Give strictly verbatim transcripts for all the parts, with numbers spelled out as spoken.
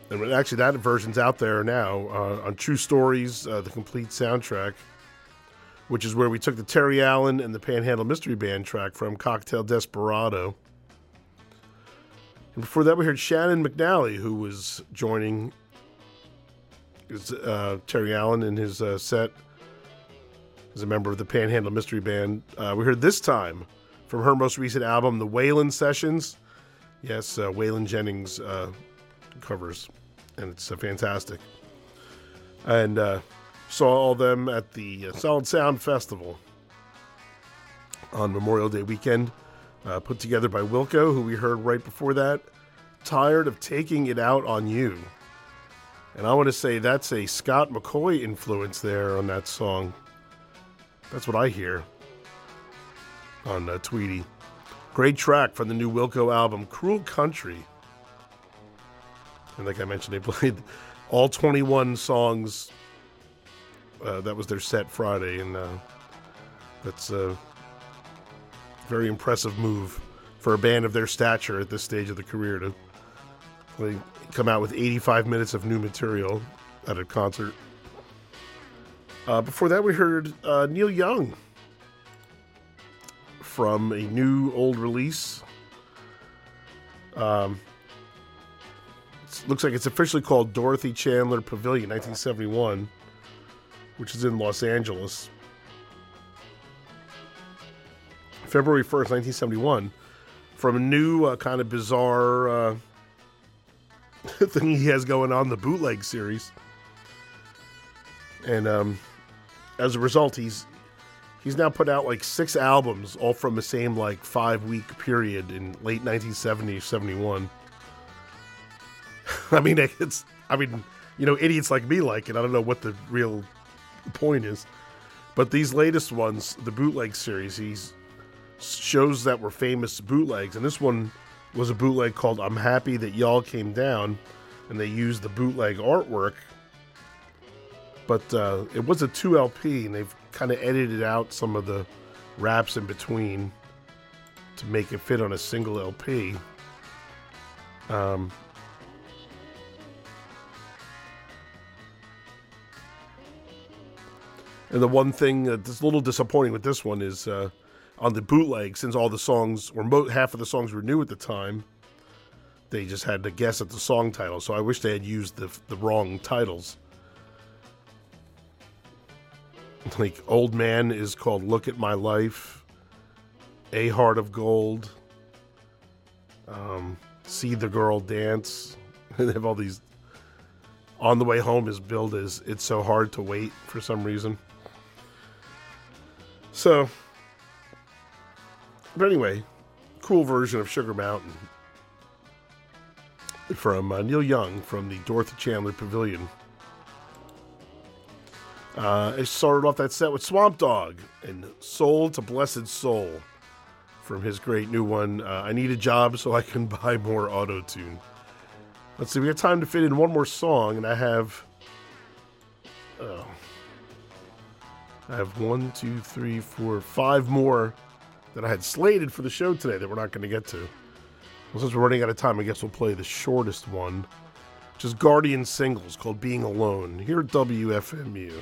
And actually, that version's out there now uh, on True Stories, uh, the complete soundtrack, which is where we took the Terry Allen and the Panhandle Mystery Band track from Cocktail Desperado. And before that, we heard Shannon McNally, who was joining his, uh, Terry Allen in his uh, set as a member of the Panhandle Mystery Band. Uh, we heard This Time from her most recent album, The Waylon Sessions. Yes, uh, Waylon Jennings uh, covers, and it's uh, fantastic. And uh, saw all them at the uh, Solid Sound Festival on Memorial Day weekend, uh, put together by Wilco, who we heard right before that. Tired of Taking It Out on You. And I want to say that's a Scott McCaughey influence there on that song. That's what I hear on uh, Tweety. Great track from the new Wilco album, Cruel Country. And like I mentioned, they played all twenty-one songs. Uh, that was their set Friday, and uh, that's a very impressive move for a band of their stature at this stage of the career to play, come out with eighty-five minutes of new material at a concert. Uh, before that, we heard uh, Neil Young from a new old release. Um, it looks like it's officially called Dorothy Chandler Pavilion nineteen seventy-one, which is in Los Angeles. February first, nineteen seventy-one, from a new uh, kind of bizarre uh, thing he has going on, the Bootleg series. And um, as a result, he's He's now put out like six albums, all from the same like five-week period in late nineteen seventy, seventy-one. I mean, it's, I mean, you know, idiots like me like it. I don't know what the real point is. But these latest ones, the Bootleg series, he's shows that were famous bootlegs. And this one was a bootleg called I'm Happy That Y'all Came Down. And they used the bootleg artwork. But uh, it was a two L P, and they've kind of edited out some of the raps in between to make it fit on a single L P. Um, and the one thing that's a little disappointing with this one is uh, on the bootleg, since all the songs, or mo- half of the songs were new at the time, they just had to guess at the song title. So I wish they had used the the wrong titles. Like, Old Man is called Look at My Life. A Heart of Gold. Um, See the Girl Dance. They have all these. On the Way Home is billed as It's So Hard to Wait for some reason. So, but anyway, cool version of Sugar Mountain from uh, Neil Young from the Dorothy Chandler Pavilion. Uh, I started off that set with Swamp Dogg and Soul to Blessed Soul from his great new one, uh, I Need a Job So I Can Buy More Auto-Tune. Let's see, we got time to fit in one more song, and I have... Oh, I have one, two, three, four, five more that I had slated for the show today that we're not going to get to. Well, since we're running out of time, I guess we'll play the shortest one, which is Guardian Singles, called Being Alone, here at W F M U.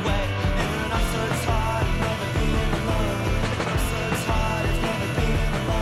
Being alone.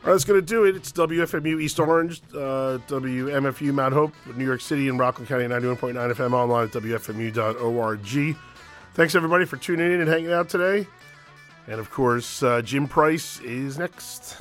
right, that's going to do it. It's W F M U East Orange, uh, W M F U Mount Hope, New York City, and Rockland County, ninety-one point nine F M, online at W F M U dot org. Thanks, everybody, for tuning in and hanging out today. And, of course, uh, Jim Price is next.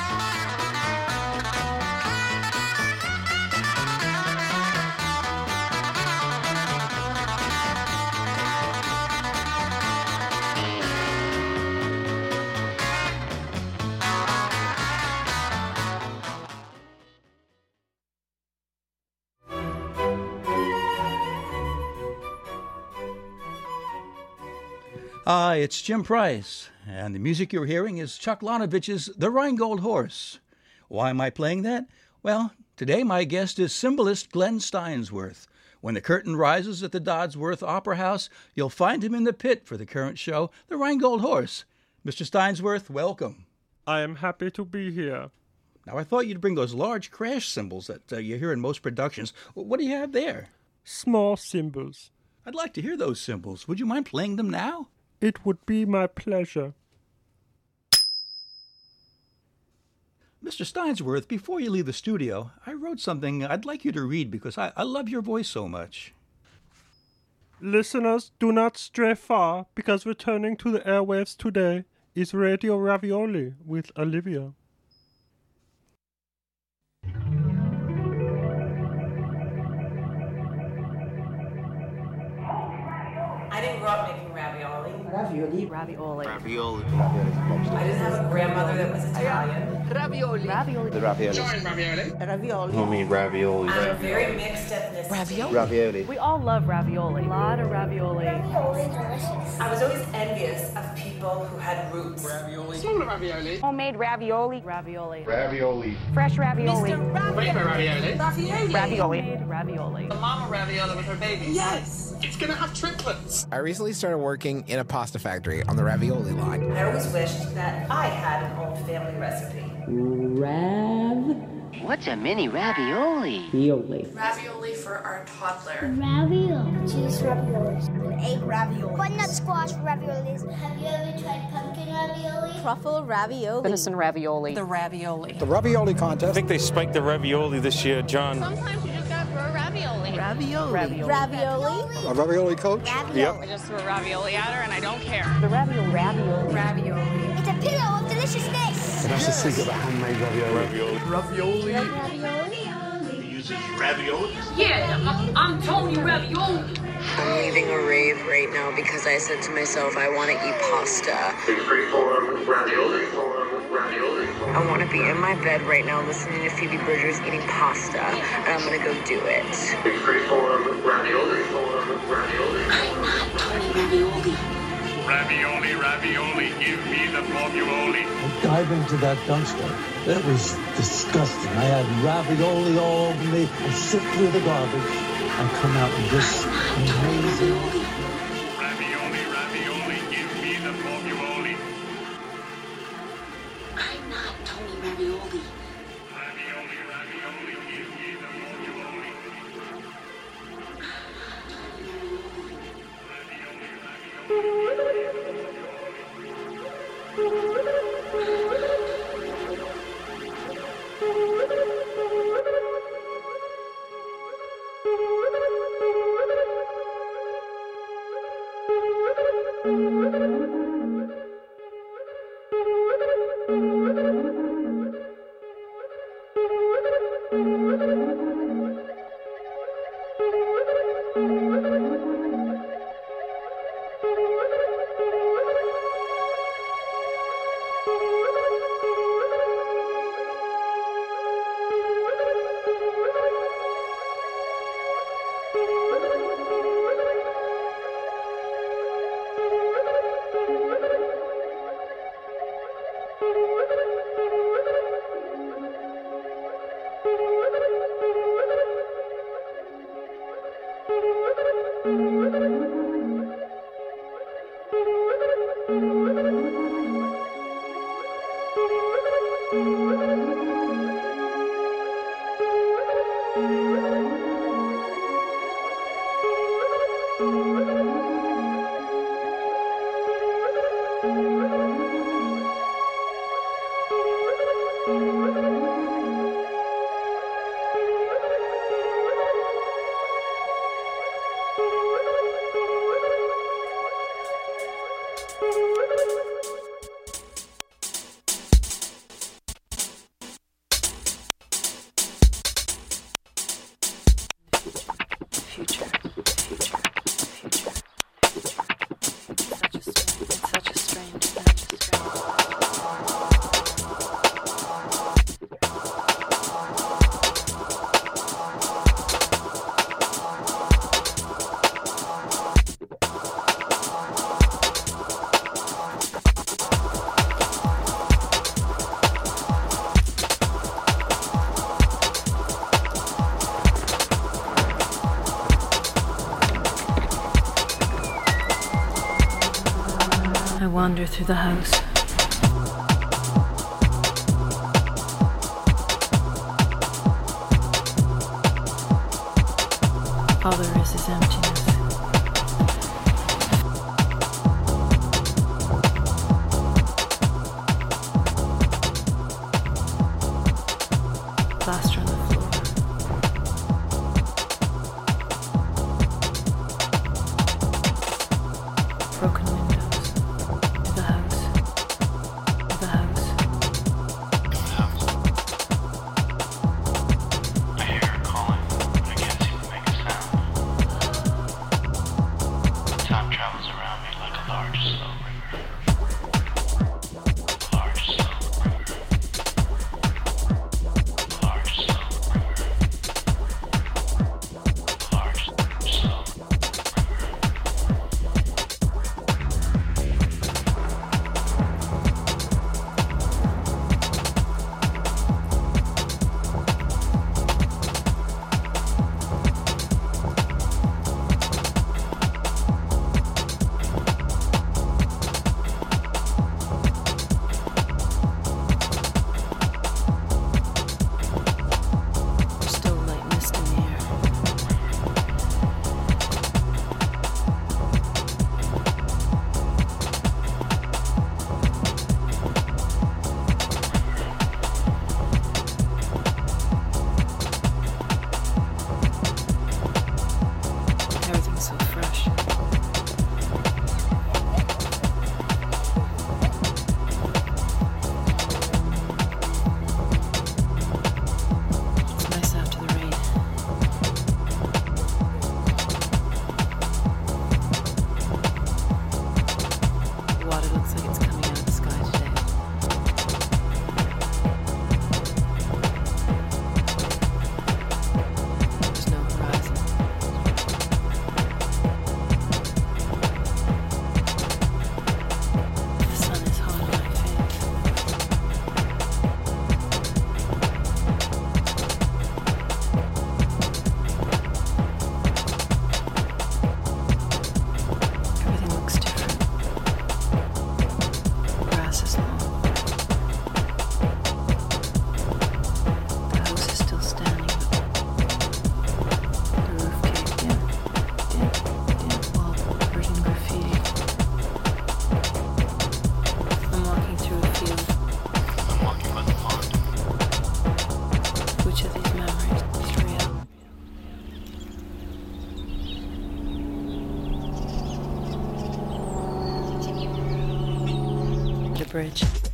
Hi, it's Jim Price, and the music you're hearing is Chuck Lonovich's The Rheingold Horse. Why am I playing that? Well, today my guest is cymbalist Glenn Steinsworth. When the curtain rises at the Dodsworth Opera House, you'll find him in the pit for the current show, The Rheingold Horse. Mister Steinsworth, welcome. I am happy to be here. Now, I thought you'd bring those large crash cymbals that uh, you hear in most productions. What do you have there? Small cymbals. I'd like to hear those cymbals. Would you mind playing them now? It would be my pleasure. Mister Steinsworth, before you leave the studio, I wrote something I'd like you to read because I, I love your voice so much. Listeners, do not stray far, because returning to the airwaves today is Radio Ravioli with Olivia. I didn't grow up making ravioli. Ravioli. Ravioli. Ravioli. I didn't have a grandmother that was Italian. Ravioli. Ravioli. The ravioli. Giant ravioli. Ravioli. Homemade ravioli. I'm a very mixed ethnicity. Ravioli. Ravioli. We all love ravioli. A lot of ravioli. Ravioli delicious. I was always envious of people who had roots. Ravioli. Smaller ravioli. Homemade ravioli. Ravioli. Ravioli. Fresh ravioli. Flavor ravioli. Ravioli. Ravioli. Ravioli. The mama ravioli with her babies. Yes. It's gonna have triplets. I recently started working in a pasta factory on the ravioli line. I always wished that I had an old family recipe. Rav. What's a mini ravioli? Ravioli. Ravioli for our toddler. Ravioli. Cheese raviolis. An egg ravioli. Butternut squash raviolis. Have you ever tried pumpkin ravioli? Truffle ravioli. Venison ravioli. The ravioli. The ravioli contest. I think they spiked the ravioli this year, John. Sometimes you just gotta throw ravioli. Ravioli. Ravioli. Ravioli. A ravioli coach? Ravioli. Yep. I just threw ravioli at her and I don't care. The ravioli. Ravioli. Ravioli. It's a pillow of deliciousness. And that's the secret of handmade ravioli. Ravioli. Ravioli. He uses ravioli? Yeah, I'm, I'm Tony Ravioli. I'm leaving a rave right now because I said to myself, I want to eat pasta. Freeform ravioli. Ravioli. I want to be in my bed right now listening to Phoebe Bridgers eating pasta, and I'm going to go do it. Freeform ravioli. Ravioli. I'm not Tony Ravioli. Ravioli, ravioli, give me the formuoli. I dive into that dumpster. It was disgusting. I had ravioli all over me. I sift through the garbage and come out with this amazing. Ravioli, ravioli, give me the formuoli. I'm not Tony Ravioli. Ravioli, ravioli, give me the formuoli. wander through the house. All there is is emptiness. Plaster on the floor. Broken windows. The house. The house. I hear her calling, but I can't seem to make a sound. Time travels around me like a large, slow river. Large, slow river. Large, slow river. Large, slow river. Still light mist in the air. Everything's so fresh. It's nice after the rain. The water looks like it's coming out of the sky today. There's no horizon. The sun is hot on my face. Everything looks different. Grass is long. The house is still standing, but the roof caved in. Damp, damp wall, hurting graffiti. I'm walking through a field. I'm walking by the pond. Which of these memories is real? The bridge.